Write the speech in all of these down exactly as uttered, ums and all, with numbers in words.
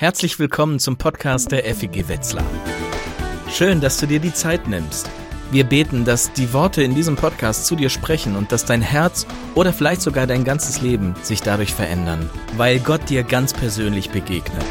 Herzlich willkommen zum Podcast der F E G Wetzlar. Schön, dass du dir die Zeit nimmst. Wir beten, dass die Worte in diesem Podcast zu dir sprechen und dass dein Herz oder vielleicht sogar dein ganzes Leben sich dadurch verändern, weil Gott dir ganz persönlich begegnet.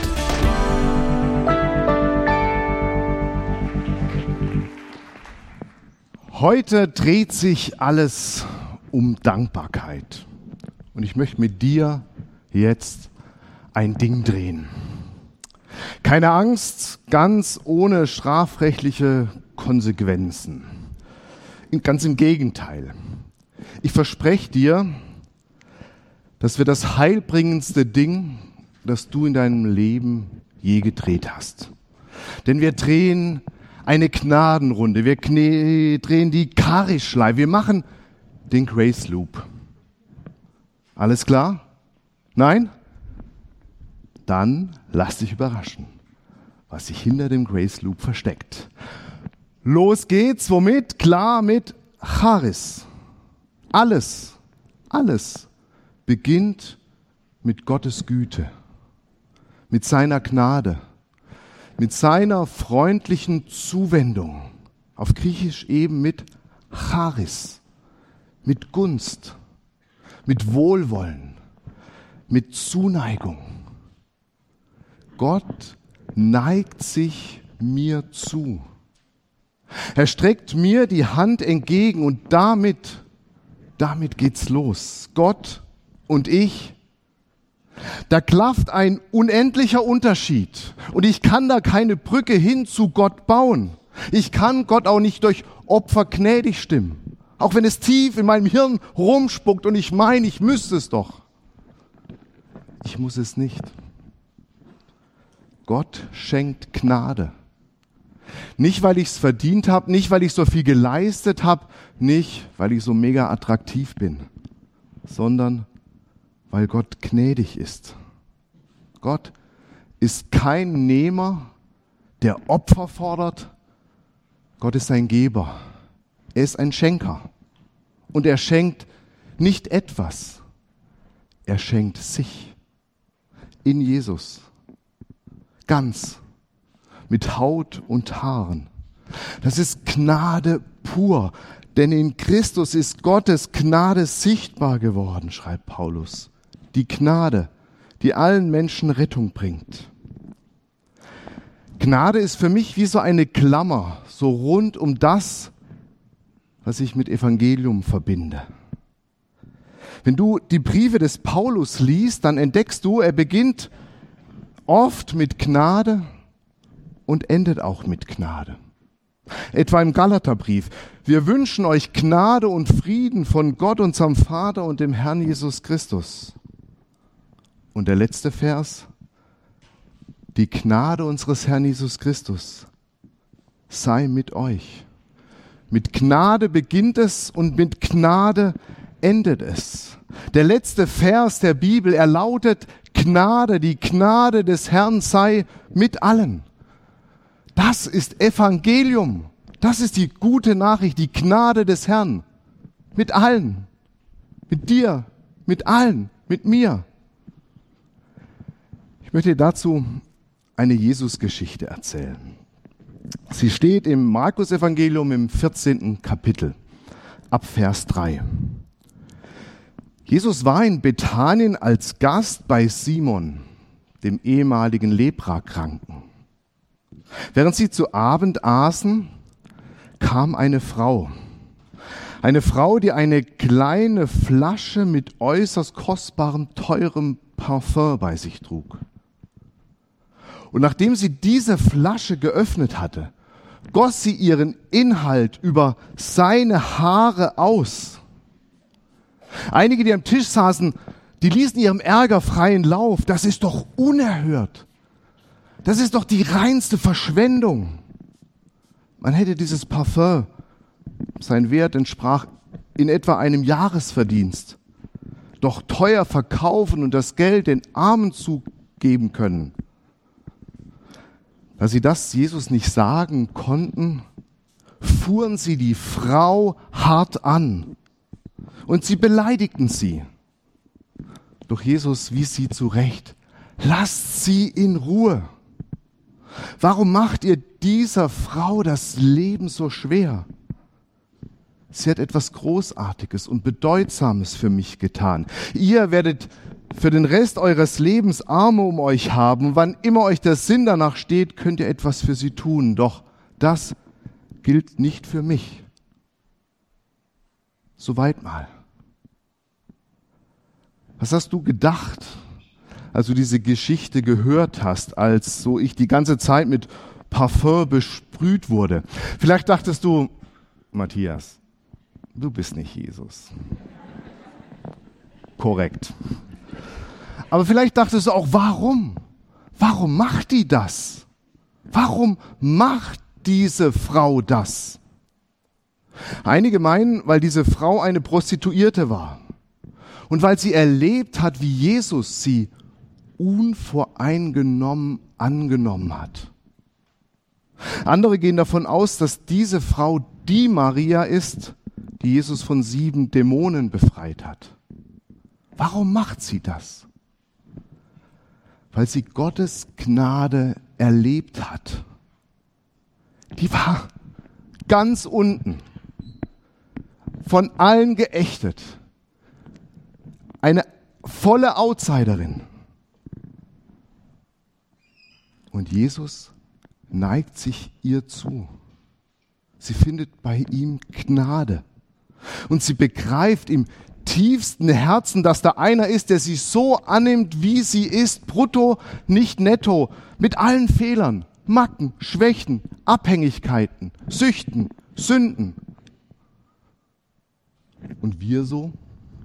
Heute dreht sich alles um Dankbarkeit. Und ich möchte mit dir jetzt ein Ding drehen. Keine Angst, ganz ohne strafrechtliche Konsequenzen. Ganz im Gegenteil. Ich verspreche dir, dass wir das heilbringendste Ding, das du in deinem Leben je gedreht hast. Denn wir drehen eine Gnadenrunde, wir kne- drehen die Karischleife, wir machen den Grace Loop. Alles klar? Nein? Dann lass dich überraschen, was sich hinter dem Grace Loop versteckt. Los geht's, womit? Klar, mit Charis. Alles, alles beginnt mit Gottes Güte, mit seiner Gnade, mit seiner freundlichen Zuwendung. Auf Griechisch eben mit Charis, mit Gunst, mit Wohlwollen, mit Zuneigung. Gott neigt sich mir zu. Er streckt mir die Hand entgegen und damit, damit geht's los. Gott und ich. Da klafft ein unendlicher Unterschied und ich kann da keine Brücke hin zu Gott bauen. Ich kann Gott auch nicht durch Opfer gnädig stimmen. Auch wenn es tief in meinem Hirn rumspuckt und ich meine, ich müsste es doch. Ich muss es nicht. Gott schenkt Gnade. Nicht, weil ich es verdient habe, nicht, weil ich so viel geleistet habe, nicht, weil ich so mega attraktiv bin, sondern weil Gott gnädig ist. Gott ist kein Nehmer, der Opfer fordert. Gott ist ein Geber. Er ist ein Schenker. Und er schenkt nicht etwas, er schenkt sich in Jesus. Ganz, mit Haut und Haaren. Das ist Gnade pur, denn in Christus ist Gottes Gnade sichtbar geworden, schreibt Paulus. Die Gnade, die allen Menschen Rettung bringt. Gnade ist für mich wie so eine Klammer, so rund um das, was ich mit Evangelium verbinde. Wenn du die Briefe des Paulus liest, dann entdeckst du, er beginnt oft mit Gnade und endet auch mit Gnade. Etwa im Galaterbrief. Wir wünschen euch Gnade und Frieden von Gott, unserem Vater und dem Herrn Jesus Christus. Und der letzte Vers. Die Gnade unseres Herrn Jesus Christus sei mit euch. Mit Gnade beginnt es und mit Gnade endet es. Der letzte Vers der Bibel, er lautet: Gnade, die Gnade des Herrn sei mit allen. Das ist Evangelium. Das ist die gute Nachricht, die Gnade des Herrn. Mit allen. Mit dir, mit allen, mit mir. Ich möchte dir dazu eine Jesus-Geschichte erzählen. Sie steht im Markus-Evangelium im vierzehnten Kapitel, ab Vers drei. Jesus war in Bethanien als Gast bei Simon, dem ehemaligen Leprakranken. Während sie zu Abend aßen, kam eine Frau. Eine Frau, die eine kleine Flasche mit äußerst kostbarem, teurem Parfum bei sich trug. Und nachdem sie diese Flasche geöffnet hatte, goss sie ihren Inhalt über seine Haare aus. Einige, die am Tisch saßen, die ließen ihrem Ärger freien Lauf. Das ist doch unerhört. Das ist doch die reinste Verschwendung. Man hätte dieses Parfum, sein Wert entsprach in etwa einem Jahresverdienst, doch teuer verkaufen und das Geld den Armen zugeben können. Da sie das Jesus nicht sagen konnten, fuhren sie die Frau hart an und sie beleidigten sie. Doch Jesus wies sie zurecht. Lasst sie in Ruhe. Warum macht ihr dieser Frau das Leben so schwer? Sie hat etwas Großartiges und Bedeutsames für mich getan. Ihr werdet für den Rest eures Lebens Arme um euch haben. Wann immer euch der Sinn danach steht, könnt ihr etwas für sie tun. Doch das gilt nicht für mich. Soweit mal. Was hast du gedacht, als du diese Geschichte gehört hast, als so ich die ganze Zeit mit Parfum besprüht wurde? Vielleicht dachtest du, Matthias, du bist nicht Jesus. Korrekt. Aber vielleicht dachtest du auch, warum? Warum macht die das? Warum macht diese Frau das? Einige meinen, weil diese Frau eine Prostituierte war und weil sie erlebt hat, wie Jesus sie unvoreingenommen angenommen hat. Andere gehen davon aus, dass diese Frau die Maria ist, die Jesus von sieben Dämonen befreit hat. Warum macht sie das? Weil sie Gottes Gnade erlebt hat. Die war ganz unten, von allen geächtet. Eine volle Outsiderin. Und Jesus neigt sich ihr zu. Sie findet bei ihm Gnade. Und sie begreift im tiefsten Herzen, dass da einer ist, der sie so annimmt, wie sie ist, brutto, nicht netto, mit allen Fehlern, Macken, Schwächen, Abhängigkeiten, Süchten, Sünden. Und wir so?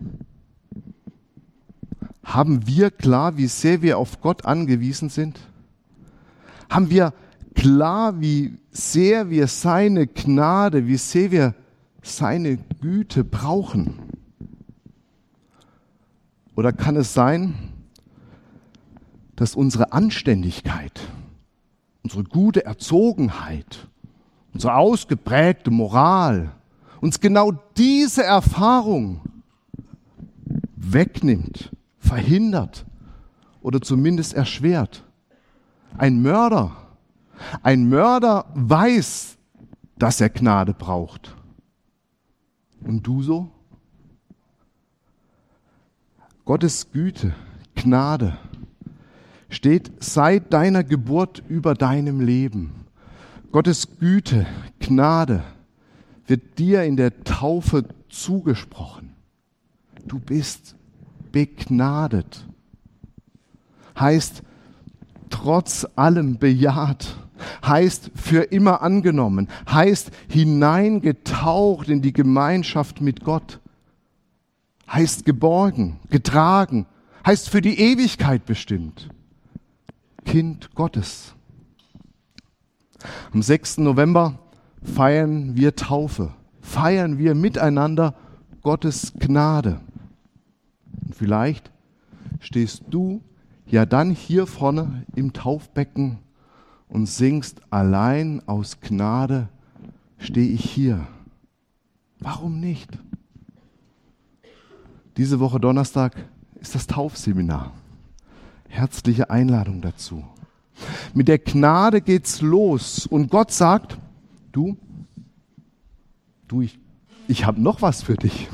Haben wir klar, wie sehr wir auf Gott angewiesen sind? Haben wir klar, wie sehr wir seine Gnade, wie sehr wir seine Güte brauchen? Oder kann es sein, dass unsere Anständigkeit, unsere gute Erzogenheit, unsere ausgeprägte Moral uns genau diese Erfahrung wegnimmt, verhindert oder zumindest erschwert? Ein Mörder, ein Mörder weiß, dass er Gnade braucht. Und du so? Gottes Güte, Gnade steht seit deiner Geburt über deinem Leben. Gottes Güte, Gnade wird dir in der Taufe zugesprochen. Du bist begnadet. Heißt trotz allem bejaht. Heißt für immer angenommen. Heißt hineingetaucht in die Gemeinschaft mit Gott. Heißt geborgen, getragen. Heißt für die Ewigkeit bestimmt. Kind Gottes. Am sechsten November feiern wir Taufe. Feiern wir miteinander Gottes Gnade. Und vielleicht stehst du ja dann hier vorne im Taufbecken und singst, allein aus Gnade stehe ich hier. Warum nicht? Diese Woche Donnerstag ist das Taufseminar. Herzliche Einladung dazu. Mit der Gnade geht's los und Gott sagt, du, du, ich, ich habe noch was für dich.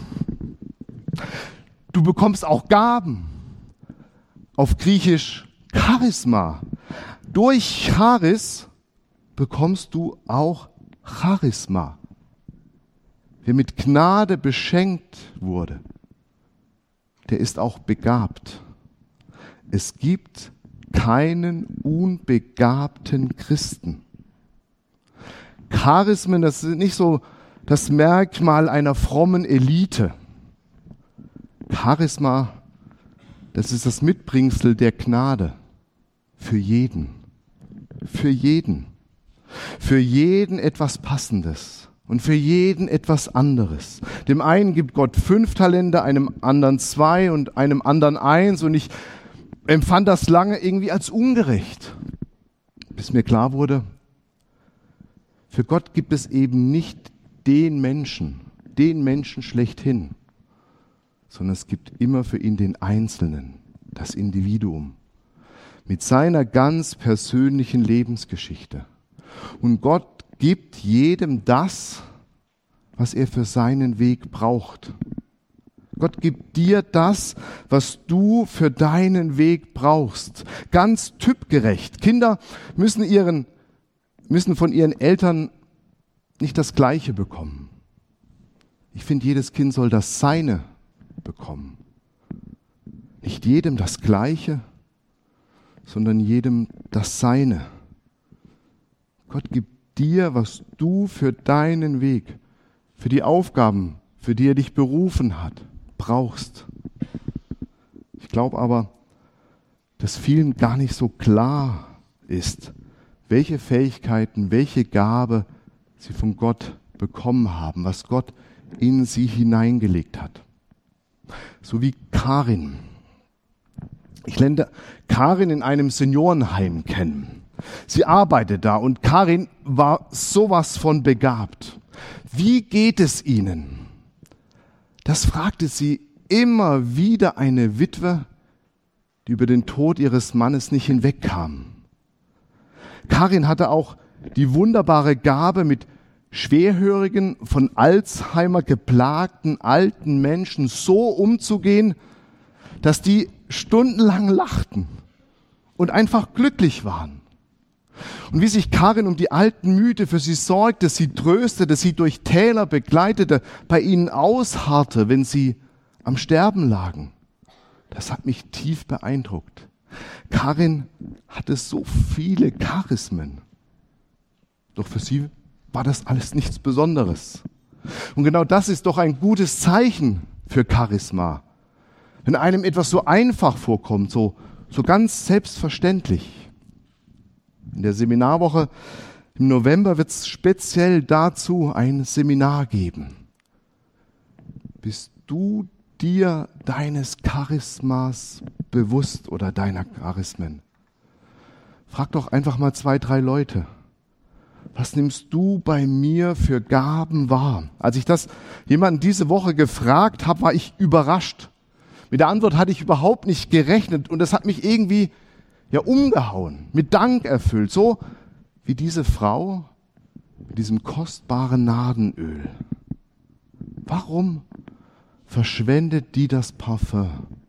Du bekommst auch Gaben. Auf Griechisch Charisma. Durch Charis bekommst du auch Charisma. Wer mit Gnade beschenkt wurde, der ist auch begabt. Es gibt keinen unbegabten Christen. Charismen, das ist nicht so das Merkmal einer frommen Elite. Charisma, das ist das Mitbringsel der Gnade für jeden. Für jeden. Für jeden etwas Passendes und für jeden etwas anderes. Dem einen gibt Gott fünf Talente, einem anderen zwei und einem anderen eins und ich empfand das lange irgendwie als ungerecht, bis mir klar wurde, für Gott gibt es eben nicht den Menschen, den Menschen schlechthin, sondern es gibt immer für ihn den Einzelnen, das Individuum, mit seiner ganz persönlichen Lebensgeschichte. Und Gott gibt jedem das, was er für seinen Weg braucht. Gott gibt dir das, was du für deinen Weg brauchst. Ganz typgerecht. Kinder müssen ihren, müssen von ihren Eltern nicht das Gleiche bekommen. Ich finde, jedes Kind soll das Seine bekommen. Nicht jedem das Gleiche, sondern jedem das Seine. Gott gibt dir, was du für deinen Weg, für die Aufgaben, für die er dich berufen hat, brauchst. Ich glaube aber, dass vielen gar nicht so klar ist, welche Fähigkeiten, welche Gabe sie von Gott bekommen haben, was Gott in sie hineingelegt hat. So wie Karin. Ich lerne Karin in einem Seniorenheim kennen. Sie arbeitet da und Karin war sowas von begabt. Wie geht es Ihnen? Das fragte sie immer wieder eine Witwe, die über den Tod ihres Mannes nicht hinwegkam. Karin hatte auch die wunderbare Gabe, mit schwerhörigen, von Alzheimer geplagten alten Menschen so umzugehen, dass die stundenlang lachten und einfach glücklich waren. Und wie sich Karin um die Alten mühte, für sie sorgte, sie tröstete, sie durch Täler begleitete, bei ihnen ausharrte, wenn sie am Sterben lagen, das hat mich tief beeindruckt. Karin hatte so viele Charismen, doch für sie war das alles nichts Besonderes. Und genau das ist doch ein gutes Zeichen für Charisma. Wenn einem etwas so einfach vorkommt, so, so ganz selbstverständlich. In der Seminarwoche im November wird es speziell dazu ein Seminar geben. Bist du dir deines Charismas bewusst oder deiner Charismen? Frag doch einfach mal zwei, drei Leute. Was nimmst du bei mir für Gaben wahr? Als ich das jemanden diese Woche gefragt habe, war ich überrascht. Mit der Antwort hatte ich überhaupt nicht gerechnet und das hat mich irgendwie ja umgehauen, mit Dank erfüllt, so wie diese Frau mit diesem kostbaren Nadenöl. Warum verschwendet die das Parfüm?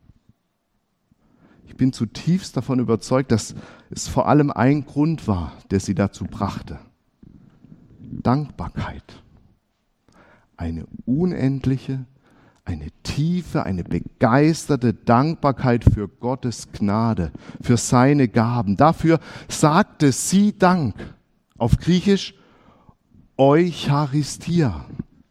Ich bin zutiefst davon überzeugt, dass es vor allem ein Grund war, der sie dazu brachte. Dankbarkeit. Eine unendliche, eine tiefe, eine begeisterte Dankbarkeit für Gottes Gnade, für seine Gaben. Dafür sagte sie Dank. Auf Griechisch Eucharistia.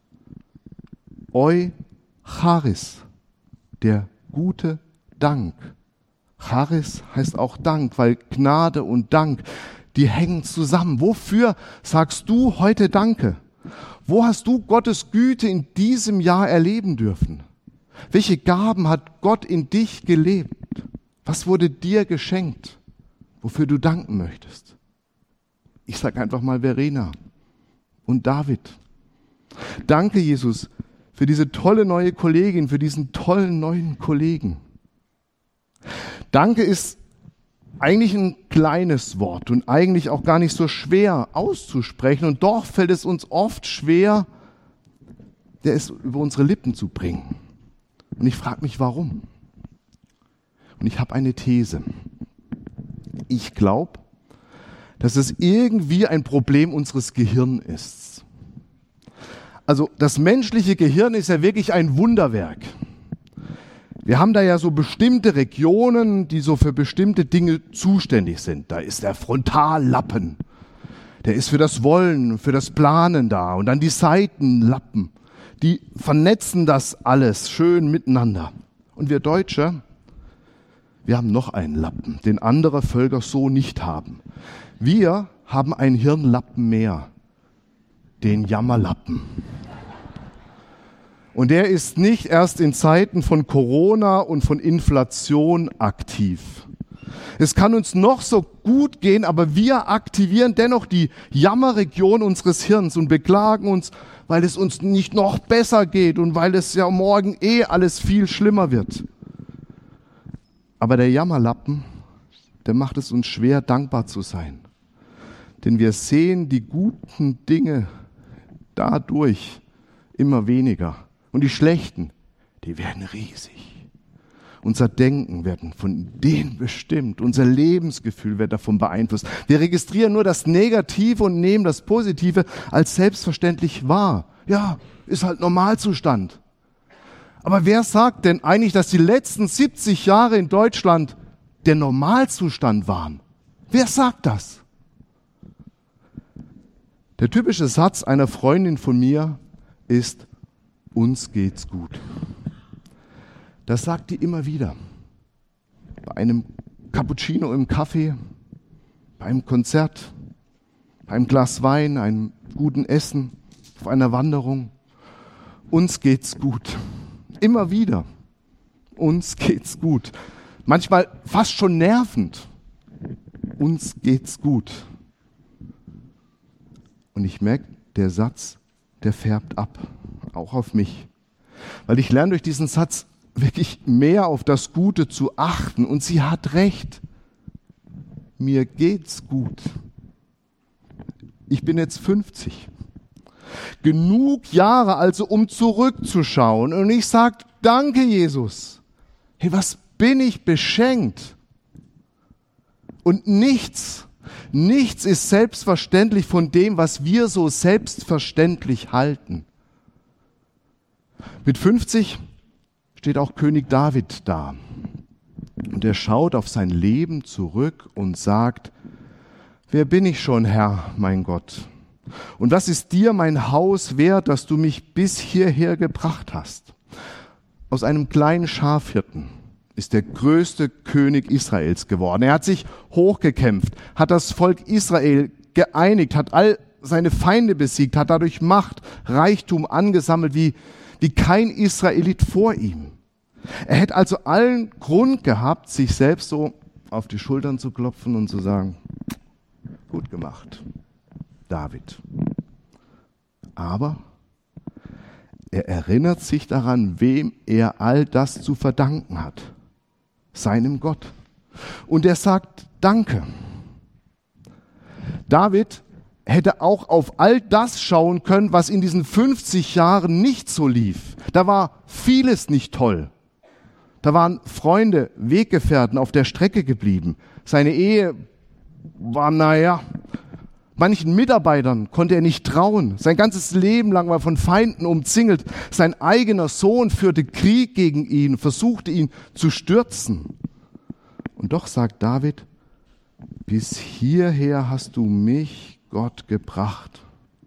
Eucharis, der gute Dank. Charis heißt auch Dank, weil Gnade und Dank, die hängen zusammen. Wofür sagst du heute Danke? Wo hast du Gottes Güte in diesem Jahr erleben dürfen? Welche Gaben hat Gott in dich gelebt? Was wurde dir geschenkt, wofür du danken möchtest? Ich sage einfach mal Verena und David. Danke, Jesus, für diese tolle neue Kollegin, für diesen tollen neuen Kollegen. Danke ist eigentlich ein kleines Wort und eigentlich auch gar nicht so schwer auszusprechen. Und doch fällt es uns oft schwer, es über unsere Lippen zu bringen. Und ich frage mich, warum? Und ich habe eine These. Ich glaube, dass es irgendwie ein Problem unseres Gehirns ist. Also das menschliche Gehirn ist ja wirklich ein Wunderwerk. Wir haben da ja so bestimmte Regionen, die so für bestimmte Dinge zuständig sind. Da ist der Frontallappen, der ist für das Wollen, für das Planen da. Und dann die Seitenlappen, die vernetzen das alles schön miteinander. Und wir Deutsche, wir haben noch einen Lappen, den andere Völker so nicht haben. Wir haben einen Hirnlappen mehr, den Jammerlappen. Und der ist nicht erst in Zeiten von Corona und von Inflation aktiv. Es kann uns noch so gut gehen, aber wir aktivieren dennoch die Jammerregion unseres Hirns und beklagen uns, weil es uns nicht noch besser geht und weil es ja morgen eh alles viel schlimmer wird. Aber der Jammerlappen, der macht es uns schwer, dankbar zu sein. Denn wir sehen die guten Dinge dadurch immer weniger. Und die schlechten, die werden riesig. Unser Denken wird von denen bestimmt. Unser Lebensgefühl wird davon beeinflusst. Wir registrieren nur das Negative und nehmen das Positive als selbstverständlich wahr. Ja, ist halt Normalzustand. Aber wer sagt denn eigentlich, dass die letzten siebzig Jahre in Deutschland der Normalzustand waren? Wer sagt das? Der typische Satz einer Freundin von mir ist, uns geht's gut. Das sagt die immer wieder. Bei einem Cappuccino im Kaffee, beim Konzert, beim Glas Wein, einem guten Essen, auf einer Wanderung. Uns geht's gut. Immer wieder. Uns geht's gut. Manchmal fast schon nervend. Uns geht's gut. Und ich merke, der Satz, der färbt ab. Auch auf mich. Weil ich lerne durch diesen Satz wirklich mehr auf das Gute zu achten. Und sie hat recht. Mir geht's gut. Ich bin jetzt fünfzig. Genug Jahre also, um zurückzuschauen. Und ich sage, danke Jesus. Hey, was bin ich beschenkt? Und nichts, nichts ist selbstverständlich von dem, was wir so selbstverständlich halten. Mit fünfzig steht auch König David da. Und er schaut auf sein Leben zurück und sagt, wer bin ich schon, Herr, mein Gott? Und was ist dir mein Haus wert, dass du mich bis hierher gebracht hast? Aus einem kleinen Schafhirten ist der größte König Israels geworden. Er hat sich hochgekämpft, hat das Volk Israel geeinigt, hat all seine Feinde besiegt, hat dadurch Macht, Reichtum angesammelt wie, wie kein Israelit vor ihm. Er hätte also allen Grund gehabt, sich selbst so auf die Schultern zu klopfen und zu sagen, gut gemacht, David. Aber er erinnert sich daran, wem er all das zu verdanken hat. Seinem Gott. Und er sagt, danke. David hätte auch auf all das schauen können, was in diesen fünfzig Jahren nicht so lief. Da war vieles nicht toll. Da waren Freunde, Weggefährten auf der Strecke geblieben. Seine Ehe war, naja, manchen Mitarbeitern konnte er nicht trauen. Sein ganzes Leben lang war von Feinden umzingelt. Sein eigener Sohn führte Krieg gegen ihn, versuchte ihn zu stürzen. Und doch sagt David, bis hierher hast du mich, Gott, gebracht.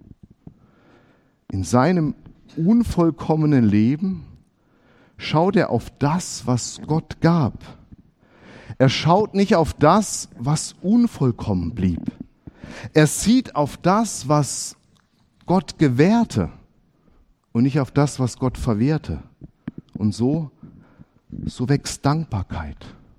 In seinem unvollkommenen Leben schaut er auf das, was Gott gab. Er schaut nicht auf das, was unvollkommen blieb. Er sieht auf das, was Gott gewährte und nicht auf das, was Gott verwehrte. Und so, so wächst Dankbarkeit.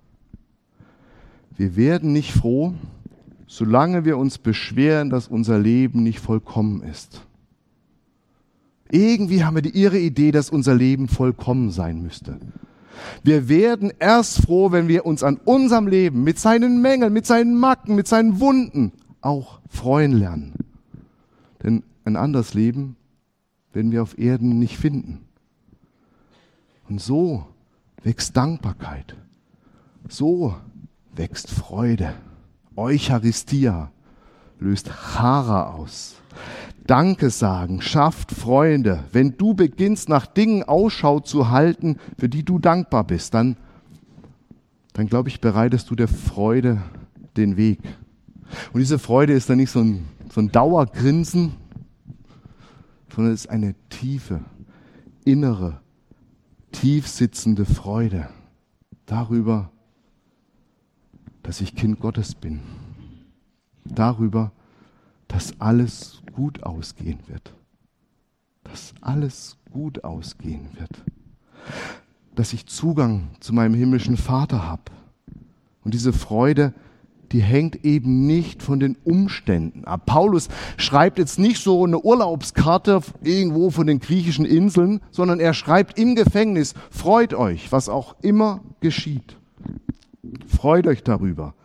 Wir werden nicht froh, solange wir uns beschweren, dass unser Leben nicht vollkommen ist. Irgendwie haben wir die irre Idee, dass unser Leben vollkommen sein müsste. Wir werden erst froh, wenn wir uns an unserem Leben mit seinen Mängeln, mit seinen Macken, mit seinen Wunden auch freuen lernen. Denn ein anderes Leben werden wir auf Erden nicht finden. Und so wächst Dankbarkeit. So wächst Freude. Eucharistia löst Chara aus. Danke sagen schafft Freunde. Wenn du beginnst, nach Dingen Ausschau zu halten, für die du dankbar bist, dann, dann glaube ich, bereitest du der Freude den Weg. Und diese Freude ist dann nicht so ein, so ein Dauergrinsen, sondern es ist eine tiefe, innere, tiefsitzende Freude darüber, dass ich Kind Gottes bin. Darüber, dass alles gut ausgehen wird. Dass alles gut ausgehen wird. Dass ich Zugang zu meinem himmlischen Vater habe. Und diese Freude, die hängt eben nicht von den Umständen ab. Paulus schreibt jetzt nicht so eine Urlaubskarte irgendwo von den griechischen Inseln, sondern er schreibt im Gefängnis, freut euch, was auch immer geschieht. Freut euch darüber,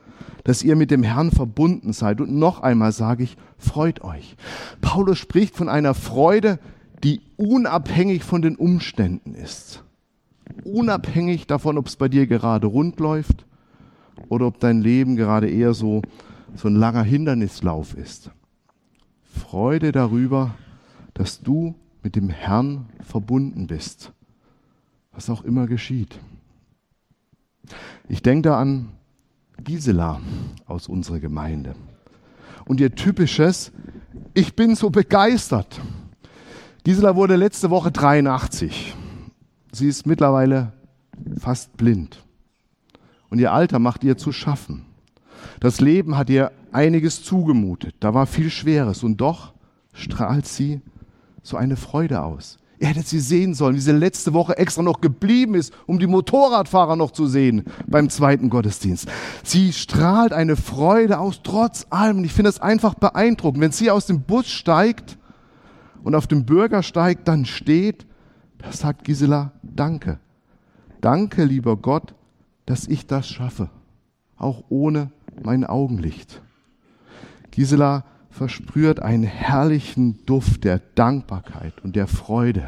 dass ihr mit dem Herrn verbunden seid. Und noch einmal sage ich, freut euch. Paulus spricht von einer Freude, die unabhängig von den Umständen ist. Unabhängig davon, ob es bei dir gerade rund läuft oder ob dein Leben gerade eher so, so ein langer Hindernislauf ist. Freude darüber, dass du mit dem Herrn verbunden bist, was auch immer geschieht. Ich denke da an Gisela aus unserer Gemeinde und ihr typisches, ich bin so begeistert. Gisela wurde letzte Woche dreiundachtzig. Sie ist mittlerweile fast blind. Und ihr Alter macht ihr zu schaffen. Das Leben hat ihr einiges zugemutet. Da war viel Schweres. Und doch strahlt sie so eine Freude aus. Ihr hättet sie sehen sollen, wie sie letzte Woche extra noch geblieben ist, um die Motorradfahrer noch zu sehen beim zweiten Gottesdienst. Sie strahlt eine Freude aus, trotz allem. Und ich finde es einfach beeindruckend. Wenn sie aus dem Bus steigt und auf dem Bürgersteig dann steht, da sagt Gisela, danke. Danke, lieber Gott, dass ich das schaffe, auch ohne mein Augenlicht. Gisela versprüht einen herrlichen Duft der Dankbarkeit und der Freude.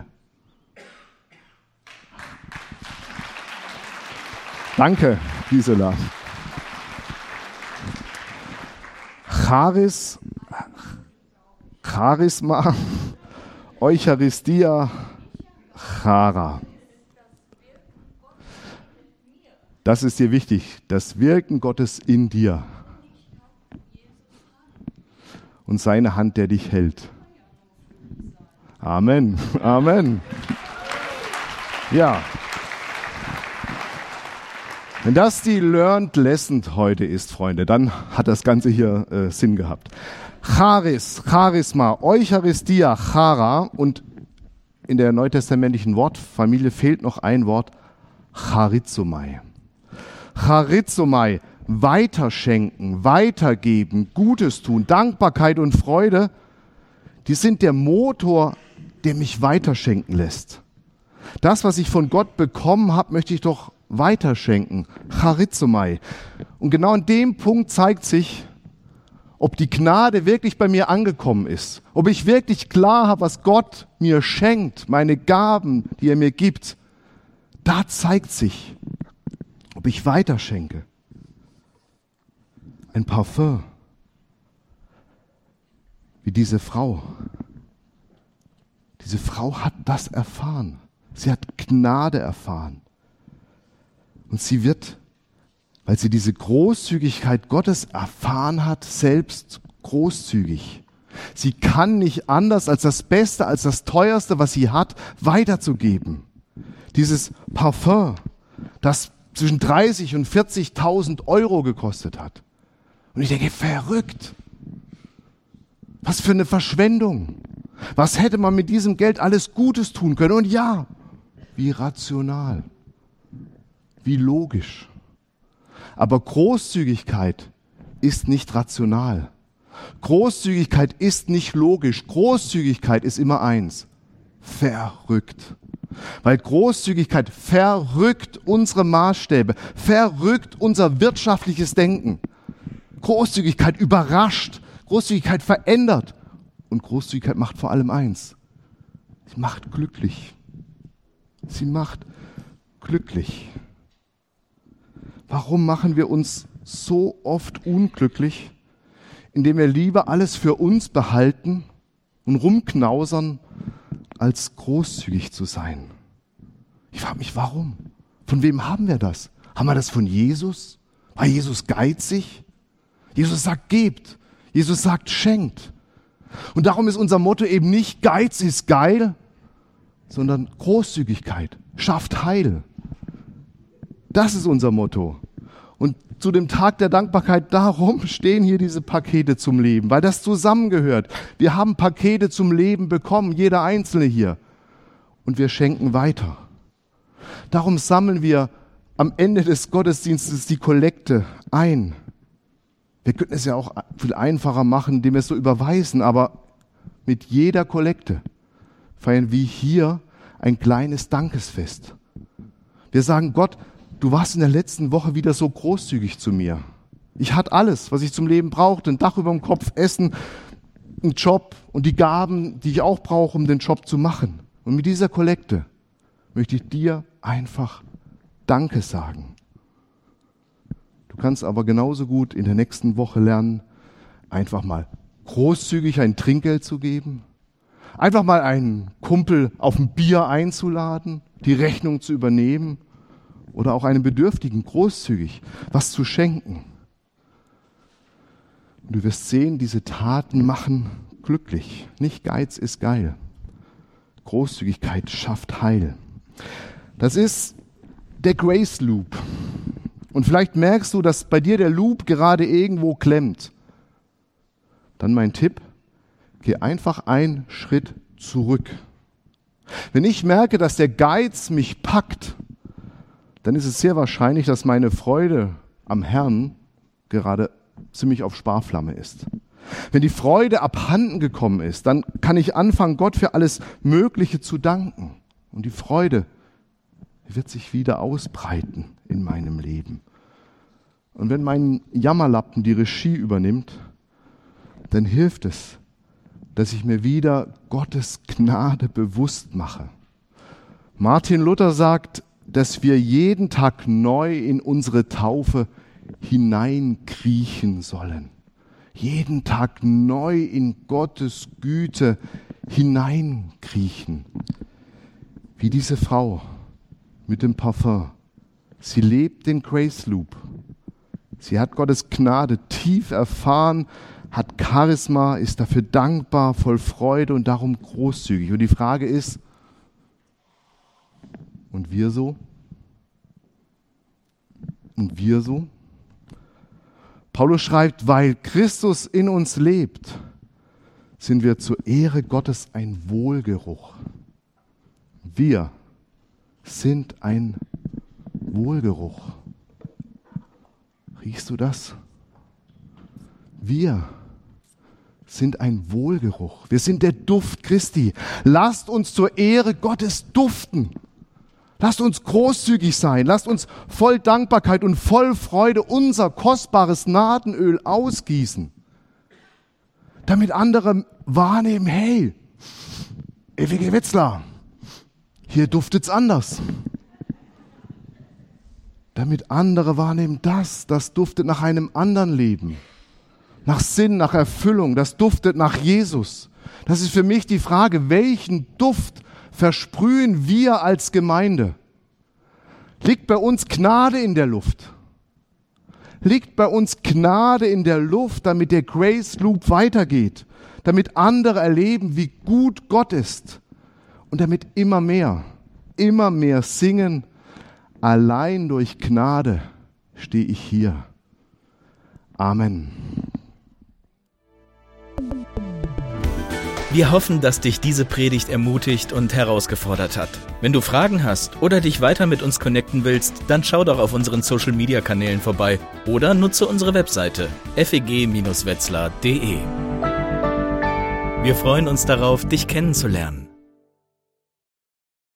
Danke, Gisela. Charis, Charisma, Eucharistia, Chara. Das ist dir wichtig, das Wirken Gottes in dir und seine Hand, der dich hält. Amen, Amen. Ja. Wenn das die Learned Lesson heute ist, Freunde, dann hat das Ganze hier äh, Sinn gehabt. Charis, Charisma, Eucharistia, Chara, und in der neutestamentlichen Wortfamilie fehlt noch ein Wort, Charizomai. Charizomai, weiterschenken, weitergeben, Gutes tun, Dankbarkeit und Freude, die sind der Motor, der mich weiterschenken lässt. Das, was ich von Gott bekommen habe, möchte ich doch weiterschenken. Charizomai. Und genau an dem Punkt zeigt sich, ob die Gnade wirklich bei mir angekommen ist, ob ich wirklich klar habe, was Gott mir schenkt, meine Gaben, die er mir gibt. Da zeigt sich, ob ich weiterschenke. Ein Parfum, wie diese Frau. Diese Frau hat das erfahren. Sie hat Gnade erfahren. Und sie wird, weil sie diese Großzügigkeit Gottes erfahren hat, selbst großzügig. Sie kann nicht anders, als das Beste, als das Teuerste, was sie hat, weiterzugeben. Dieses Parfum, das zwischen dreißig und vierzigtausend Euro gekostet hat. Und ich denke, verrückt. Was für eine Verschwendung. Was hätte man mit diesem Geld alles Gutes tun können? Und ja, wie rational, wie logisch. Aber Großzügigkeit ist nicht rational. Großzügigkeit ist nicht logisch. Großzügigkeit ist immer eins: verrückt. Weil Großzügigkeit verrückt unsere Maßstäbe, verrückt unser wirtschaftliches Denken. Großzügigkeit überrascht, Großzügigkeit verändert. Und Großzügigkeit macht vor allem eins: sie macht glücklich. Sie macht glücklich. Warum machen wir uns so oft unglücklich, indem wir lieber alles für uns behalten und rumknausern, als großzügig zu sein? Ich frage mich, warum? Von wem haben wir das? Haben wir das von Jesus? War Jesus geizig? Jesus sagt, gebt. Jesus sagt, schenkt. Und darum ist unser Motto eben nicht Geiz ist geil, sondern Großzügigkeit schafft Heil. Das ist unser Motto. Und zu dem Tag der Dankbarkeit, darum stehen hier diese Pakete zum Leben, weil das zusammengehört. Wir haben Pakete zum Leben bekommen, jeder Einzelne hier. Und wir schenken weiter. Darum sammeln wir am Ende des Gottesdienstes die Kollekte ein. Wir könnten es ja auch viel einfacher machen, indem wir es so überweisen, aber mit jeder Kollekte feiern wir hier ein kleines Dankesfest. Wir sagen, Gott, du warst in der letzten Woche wieder so großzügig zu mir. Ich hatte alles, was ich zum Leben brauchte. Ein Dach über dem Kopf, Essen, einen Job und die Gaben, die ich auch brauche, um den Job zu machen. Und mit dieser Kollekte möchte ich dir einfach Danke sagen. Du kannst aber genauso gut in der nächsten Woche lernen, einfach mal großzügig ein Trinkgeld zu geben, einfach mal einen Kumpel auf ein Bier einzuladen, die Rechnung zu übernehmen oder auch einem Bedürftigen großzügig was zu schenken. Und du wirst sehen, diese Taten machen glücklich. Nicht Geiz ist geil. Großzügigkeit schafft Heil. Das ist der Grace Loop. Und vielleicht merkst du, dass bei dir der Loop gerade irgendwo klemmt. Dann mein Tipp, geh einfach einen Schritt zurück. Wenn ich merke, dass der Geiz mich packt, dann ist es sehr wahrscheinlich, dass meine Freude am Herrn gerade ziemlich auf Sparflamme ist. Wenn die Freude abhanden gekommen ist, dann kann ich anfangen, Gott für alles Mögliche zu danken. Und die Freude wird sich wieder ausbreiten in meinem Leben. Und wenn mein Jammerlappen die Regie übernimmt, dann hilft es, dass ich mir wieder Gottes Gnade bewusst mache. Martin Luther sagt, dass wir jeden Tag neu in unsere Taufe hineinkriechen sollen. Jeden Tag neu in Gottes Güte hineinkriechen. Wie diese Frau mit dem Parfum. Sie lebt den Grace Loop. Sie hat Gottes Gnade tief erfahren, hat Charisma, ist dafür dankbar, voll Freude und darum großzügig. Und die Frage ist, und wir so? Und wir so? Paulus schreibt, weil Christus in uns lebt, sind wir zur Ehre Gottes ein Wohlgeruch. Wir sind ein Wohlgeruch. Riechst du das? Wir sind ein Wohlgeruch. Wir sind der Duft Christi. Lasst uns zur Ehre Gottes duften. Lasst uns großzügig sein. Lasst uns voll Dankbarkeit und voll Freude unser kostbares Nadenöl ausgießen. Damit andere wahrnehmen, hey, F E G Wetzlar, hier duftet's anders. Damit andere wahrnehmen, das, das duftet nach einem anderen Leben. Nach Sinn, nach Erfüllung, das duftet nach Jesus. Das ist für mich die Frage, welchen Duft versprühen wir als Gemeinde? Liegt bei uns Gnade in der Luft? Liegt bei uns Gnade in der Luft, damit der Grace Loop weitergeht? Damit andere erleben, wie gut Gott ist? Und damit immer mehr, immer mehr singen, allein durch Gnade stehe ich hier. Amen. Wir hoffen, dass dich diese Predigt ermutigt und herausgefordert hat. Wenn du Fragen hast oder dich weiter mit uns connecten willst, dann schau doch auf unseren Social-Media-Kanälen vorbei oder nutze unsere Webseite f e g Bindestrich wetzlar punkt d e. Wir freuen uns darauf, dich kennenzulernen.